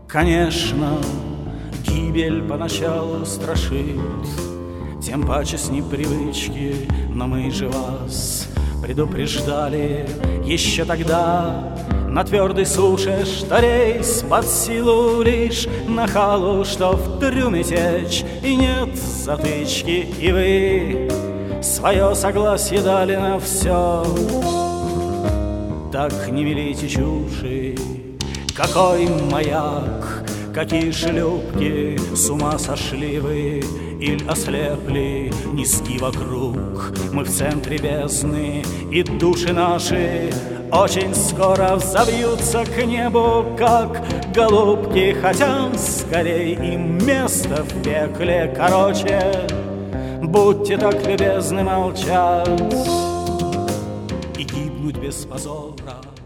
Конечно, гибель поначалу страшит, тем паче с непривычки, но мы же вас предупреждали еще тогда. На твердой суше, что рейс под силу лишь нахалу, что в трюме течь и нет затычки. И вы свое согласие дали на все. Так не велите чуши, какой маяк, какие шлюпки, с ума сошли вы или ослепли? Низки вокруг, мы в центре бездны, и души наши очень скоро взобьются к небу, как голубки. Хотя скорей им место в пекле. Короче, будьте так любезны молчать и гибнуть без позора.